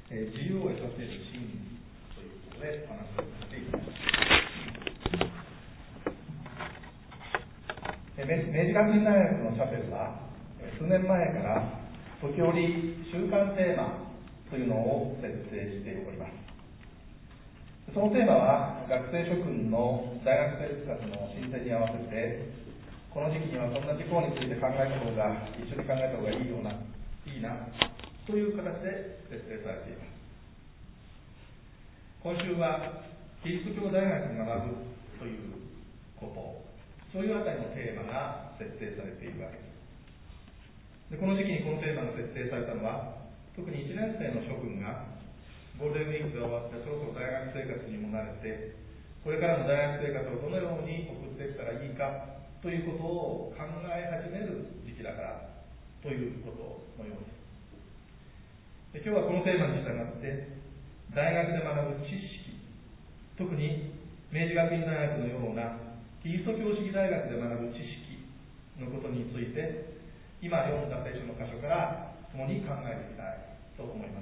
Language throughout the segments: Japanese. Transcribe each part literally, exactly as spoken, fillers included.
えー、自由を得させる真理ということで話をしていきます。えー、明治学院大学のチャペルは、えー、数年前から時折週間テーマというのを設定しております。そのテーマは学生諸君の大学生活の進展に合わせて、この時期にはそんな事項について考えた方が一緒に考えた方がいいようないいなという形で設定されています。今週はキリスト教大学に学ぶということ、そういうあたりのテーマが設定されているわけです。でこの時期にこのテーマが設定されたのは、特にいちねん生の諸君がゴールデンウィークが終わってそろそろ大学生活にも慣れて、これからの大学生活をどのように送っていったらいいかということを考え始める時期だからということのようです。で今日はこのテーマに従って大学で学ぶ知識、特に明治学院大学のようなキリスト教主義大学で学ぶ知識のことについて、今読んだ聖書の箇所から共に考えていきたいと思います。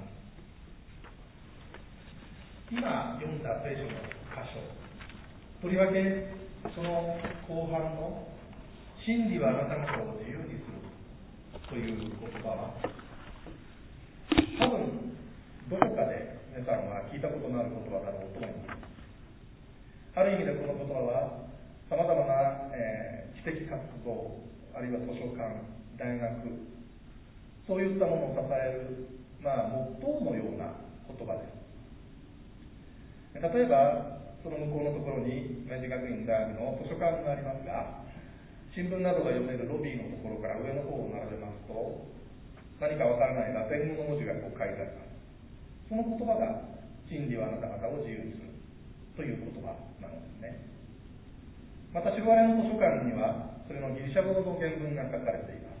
今読んだ聖書の箇所、とりわけその後半の真理はあなた方を自由にするという言葉は、多分どこかで皆さんは聞いたことのある言葉だろうと思います。ある意味でこの言葉はさまざまな、えー、知的活動、あるいは図書館、大学、そういったものを支える、まあ、モットーのような言葉です。例えばその向こうのところに明治学院大学の図書館がありますが、新聞などが読めるロビーのところから上の方を並べますと、何かわからないラテン語の文字がこう書いてあります。その言葉が真理はあなた方を自由にするという言葉なのですね。また白金の図書館にはそれのギリシャ語の原文が書かれています。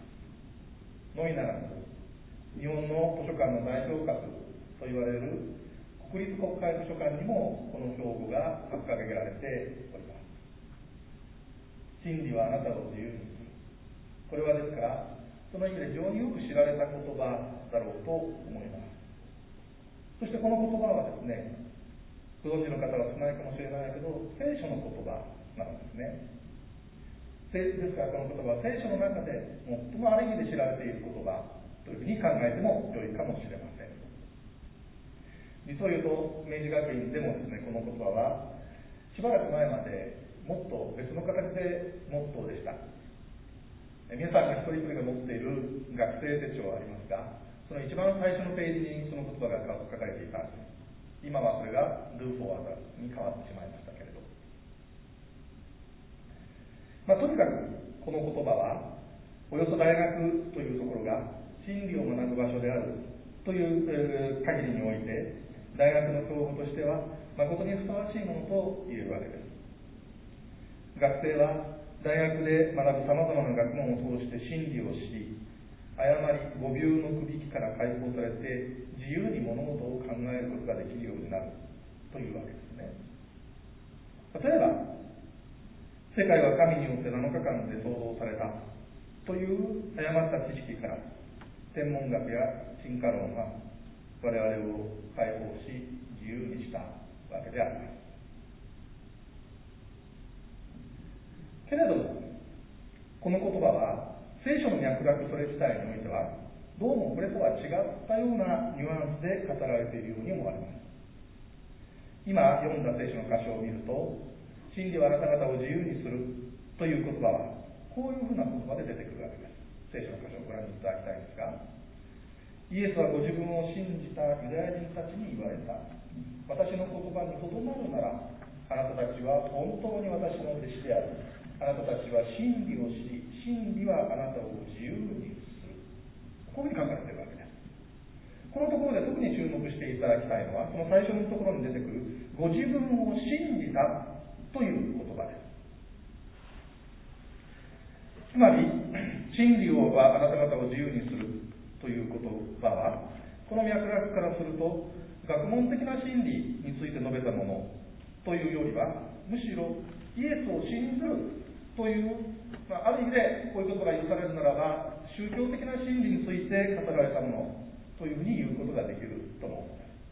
のみならず日本の図書館の代表格と言われる国立国会図書館にもこの標語が掲げられております。真理はあなたを自由にする。これはですからその意味で非常によく知られた言葉だろうと思います。そしてこの言葉はですね、ご存知の方は少ないかもしれないけど、聖書の言葉なんですね。ですからこの言葉は聖書の中で最もある意味で知られている言葉というふうに考えても良いかもしれません。実を言うと明治学院でもですね、この言葉はしばらく前までもっと別の形でモットーでした。皆さんが一人一人が持っている学生手帳ありますが、その一番最初のページにその言葉が書かれていたんです。今はそれが Do for others に変わってしまいましたけれど、まあ、とにかくこの言葉はおよそ大学というところが真理を学ぶ場所であるという、えー、限りにおいて、大学の教母としては誠にふさわしいものと言えるわけです。学生は大学で学ぶさまざまな学問を通して真理を知り、誤り誤謬のくびきから解放されて自由に物事を考えることができるようになるというわけですね。例えば世界は神によってなのかかんで創造されたという誤った知識から、天文学や進化論は我々を解放し自由にしたわけであります。けれどもこの言葉は聖書の脈絡それ自体においてはどうもこれとは違ったようなニュアンスで語られているように思われます。今読んだ聖書の箇所を見ると、真理はあなた方を自由にするという言葉はこういうふうな言葉で出てくるわけです。聖書の箇所をご覧いただきたいんですが、イエスはご自分を信じたユダヤ人たちに言われた。私の言葉にとどまるなら、あなたたちは本当に私の弟子である。あなたたちは真理を知り、真理はあなたを自由にする。こういうふうに書かれているわけです。このところで特に注目していただきたいのは、その最初のところに出てくるご自分を信じたという言葉です。つまり真理はあなた方を自由にするという言葉は、この脈絡からすると学問的な真理について述べたものというよりは、むしろイエスを信ずるという、まあ、ある意味でこういうことが許されるならば宗教的な真理について語られたものというふうに言うことができると思うんです。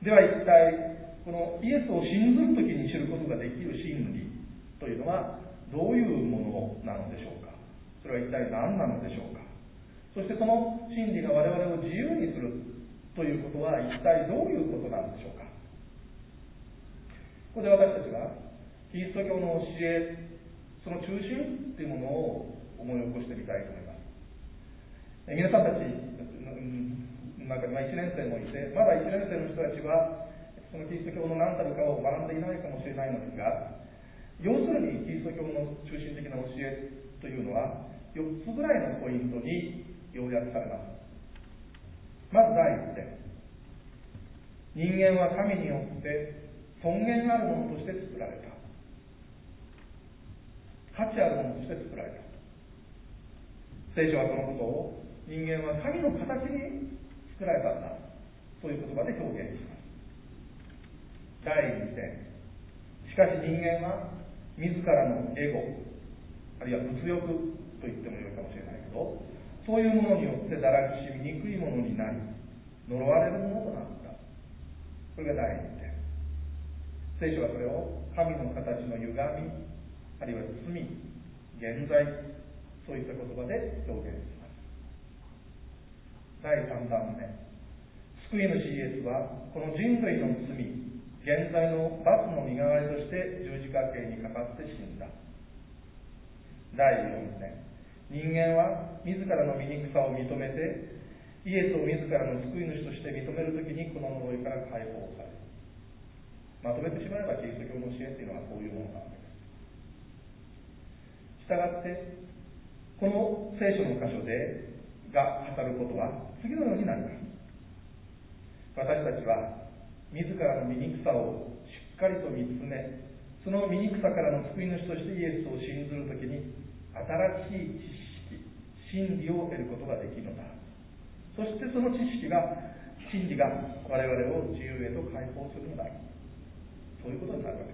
では一体このイエスを信ずるときに知ることができる真理というのはどういうものなのでしょうか。それは一体何なのでしょうか。そしてその真理が我々を自由にするということは一体どういうことなんでしょうか。ここで私たちはキリスト教の教え、その中心というものを思い起こしてみたいと思います。え皆さんたちの中にはいちねん生もいて、まだいちねん生の人たちはそのキリスト教の何たるかを学んでいないかもしれないのですが、要するにキリスト教の中心的な教えというのはよっつぐらいのポイントに要約されます。まず第一点、人間は神によって尊厳あるものとして作られた、価値あるものとして作られた。聖書はそのことを人間は神の形に作られたんだという言葉で表現します。第二点、しかし人間は自らのエゴ、あるいは物欲と言ってもよいかもしれないけど、そういうものによって堕落し醜いものになり呪われるものとなった。これが第二点。聖書はそれを神の形の歪み、あるいは罪、現在、そういった言葉で表現します。第三段目、救い主イエスはこの人類の罪、現在の罰の身代わりとして十字架刑にかかって死んだ。だいよんてん、人間は自らの醜さを認めてイエスを自らの救い主として認めるときにこの呪いから解放される。まとめてしまえばキリスト教の教えというのはそういうものなわけです。したがってこの聖書の箇所でが語ることは次のようになります。私たちは自らの醜さをしっかりと見つめ、その醜さからの救い主としてイエスを信ずるときに新しい知識、真理を得ることができるのだ。そしてその知識が、真理が我々を自由へと解放するのだ。そういうことになるわけです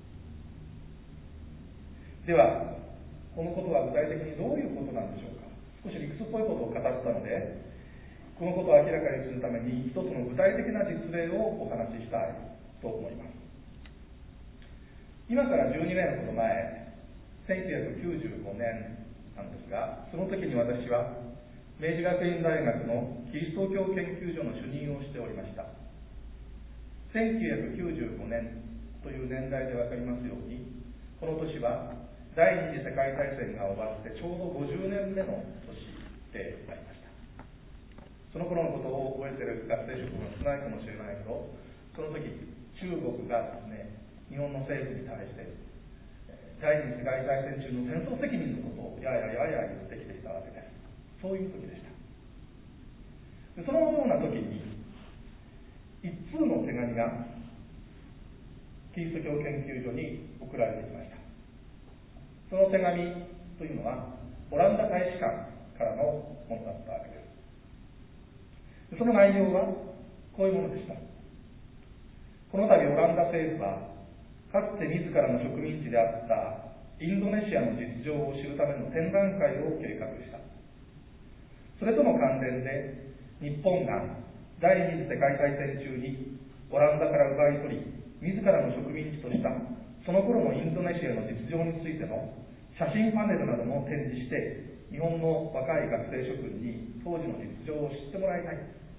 。ではこのことは具体的にどういうことなんでしょうか。少し理屈っぽいことを語ったので、このことを明らかにするために一つの具体的な実例をお話ししたいと思います。今からじゅうにねんほど前、せんきゅうひゃくきゅうじゅうごねんなんですが、その時に私は明治学院大学のキリスト教研究所の主任をしておりました。せんきゅうひゃくきゅうじゅうごねんという年代で分かりますように、この年は第二次世界大戦が終わってちょうどごじゅうねんめの年でありました。その頃のことを覚えている学生諸君は少ないかもしれないけど、その時中国がですね、日本の政府に対して第二次世界大戦中の戦争責任のことをやややや言ってきていたわけです。そういう時でした。でそのような時に一通の手紙がキリスト教研究所に送られてきました。その手紙というのはオランダ大使館からのものだったわけです。その内容はこういうものでした。この度オランダ政府はかつて自らの植民地であったインドネシアの実情を知るための展覧会を計画した。それとの関連で日本が第二次世界大戦中にオランダから奪い取り自らの植民地としたその頃のインドネシアの実情についての写真パネルなども展示して日本の若い学生諸君に当時の実情を知ってもらいたい。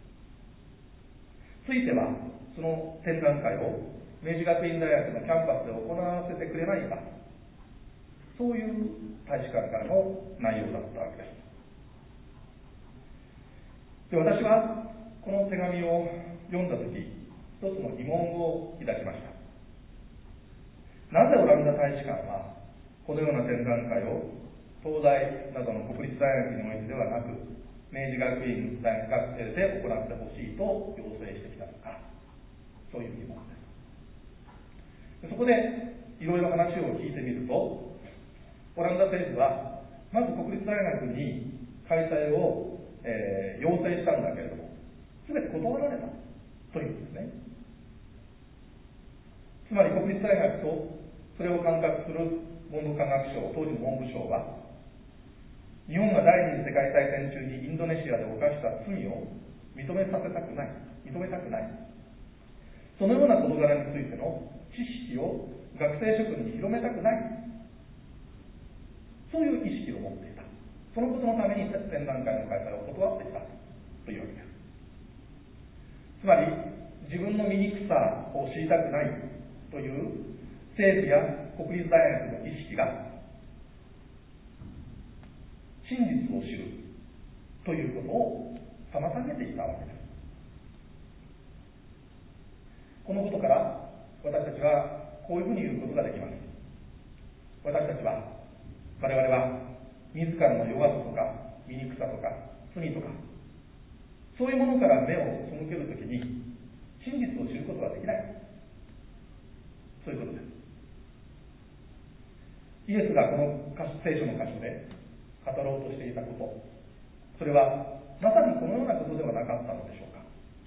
ついてはその展覧会を明治学院大学のキャンパスで行わせてくれないか、そういう大使館からの内容だったわけです。で、私はこの手紙を読んだとき、一つの疑問を抱きました。なぜオランダ大使館はこのような展覧会を東大などの国立大学においてではなく明治学院大学生で行ってほしいと要請してきたのか、そういう疑問です。そこでいろいろ話を聞いてみると、オランダ政府はまず国立大学に開催を、えー、要請したんだけれども全て断られたというんですね。つまり国立大学とそれを管轄する文部科学省、当時の文部省は日本が第二次世界大戦中にインドネシアで犯した罪を認めさせたくない、認めたくない。 そのような事柄についての知識を学生諸君に広めたくない、そういう意識を持っていた。そのことのために展覧会の開催を断っていたというわけです。つまり自分の醜さを知りたくないという政府や国立大学の意識が真実を知るということを妨げていたわけです。このことから私たちはこういうふうに言うことができます。私たちは、我々は自らの弱さとか醜さとか罪とか、そういうものから目を背けるときに真実を知ることはできない、そういうことです。イエスがこの聖書の箇所で語ろうとしていたこと、それはまさにこのようなことではなかったのでしょうか。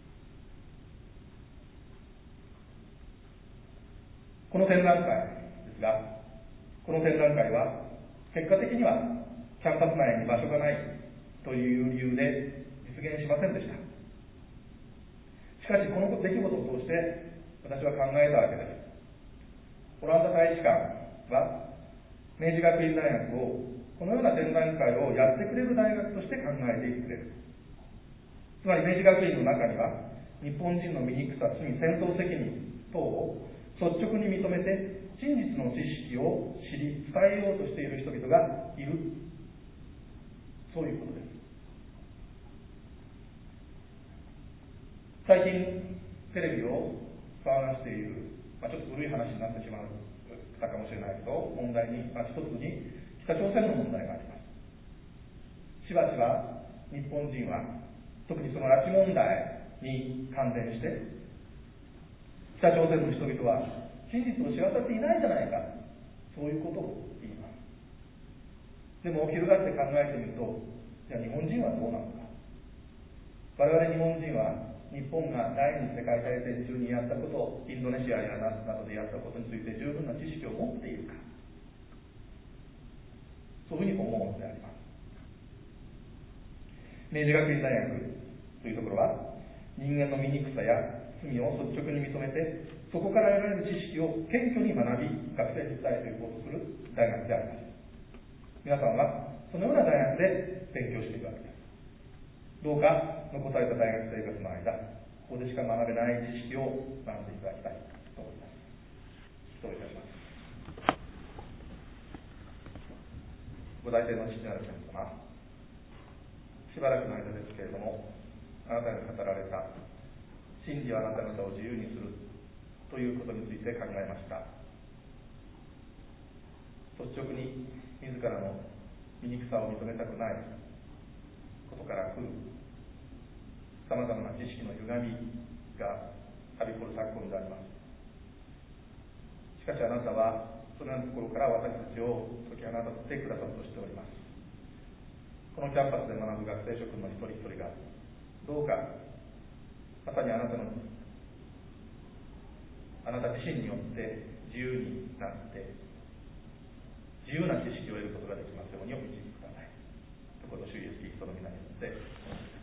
この展覧会ですが、この展覧会は結果的にはキャンパス内に場所がないという理由で実現しませんでした。しかしこの出来事を通して私は考えたわけです。オランダ大使館は明治学院大学をこのような展覧会をやってくれる大学として考えていてくれる。つまり明治学院の中には日本人の醜さ、罪、戦争責任等を率直に認めて真実の知識を知り伝えようとしている人々がいる、そういうことです。最近テレビを騒がしている、まあ、ちょっと古い話になってしまったかもしれないけど問題に、まあ、一つに北朝鮮の問題があります。しばしば日本人は特にその拉致問題に関連して北朝鮮の人々は真実を知らされていないじゃないか、そういうことを言います。でも翻って考えてみると、じゃあ日本人はどうなのか。我々日本人は日本が第二次世界大戦中にやったことを、インドネシアやなどでやったことについて十分な知識を持っているか、そういうふうに思うのであります。明治学院大学というところは人間の醜さや罪を率直に認めて、そこから得られる知識を謙虚に学び学生に伝えていこうとする大学であります。皆さんはそのような大学で勉強していくわけです。どうか残された大学生活の間、ここでしか学べない知識を学んでいただきたいと思います。どういたします。ご大生の父なる神様、しばらくの間ですけれども、あなたが語られた真理はあなた方を自由にするということについて考えました。率直に自らの醜さを認めたくないことから来るさまざまな知識の歪みがはびこる昨今であります。しかしあなたはそのようなところから私たちを解き放ってくださるとしております。このキャンパスで学ぶ学生諸君の一人一人がどうかまさにあなたのあなた自身によって自由になって自由な知識を得ることができますようにお導きください。ところ主イエスキリストの皆によって